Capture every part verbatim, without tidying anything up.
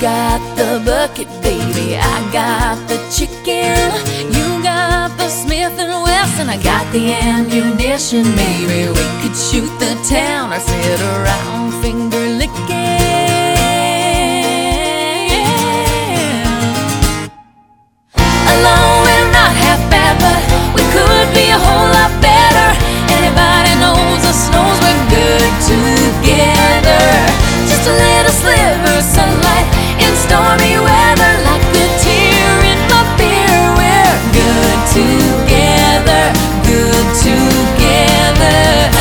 got the bucket, baby, I got the chicken. You got the Smith and Wesson, I got the ammunition. Maybe we could shoot the town or sit around finger licking. Alone we're not half bad, but we could be a whole lot better. Anybody knows us knows we're good together. Just a little sliver of sunlight in stormy weather, like a tear in my beer. We're good together, good together.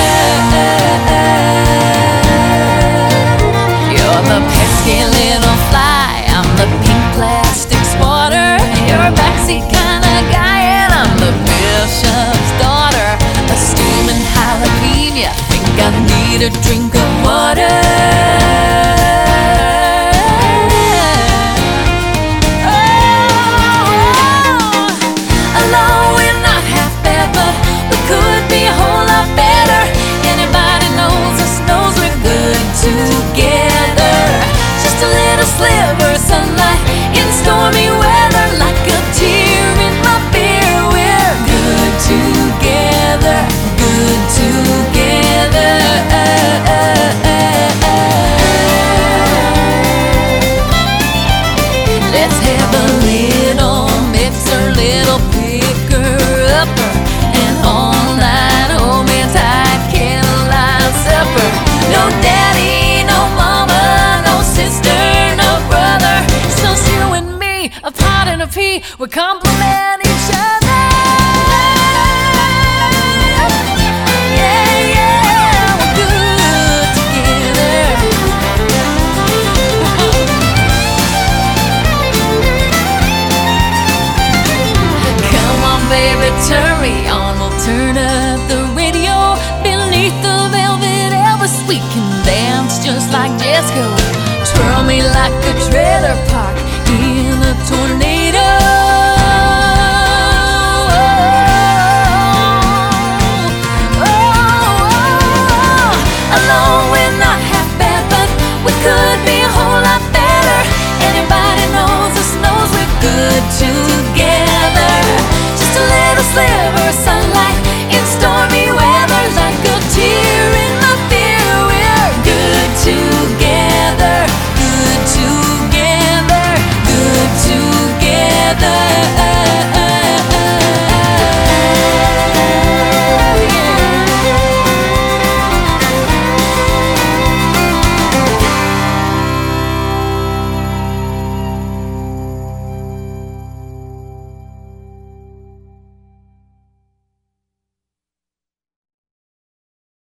You're the pesky little fly, I'm the pink plastic swatter. You're a backseat kind of guy, and I'm the bishop's daughter. A steaming jalapeno, think I need a drink of water. Sliver of sunlight in stormy weather, like a tear in my beer. We're good together, good together. Let's have a little mixer, little picker-upper, and all night homemade tight candlelight supper. No daddy, no mama, no sister, a pot and a pea, we complement each other. Yeah, yeah, we're good together. Come on, baby, turn me on. We'll turn up the radio. Beneath the velvet Elvis, we can dance just like disco. Twirl me like a trailer park in a tornado. Oh, oh, oh. Alone we're not half bad, but we could be a whole lot better. Anybody knows us knows we're good together. Just a little sliver of sunlight in stormy weather, like a tear in my beer. We're good together, good together, good together.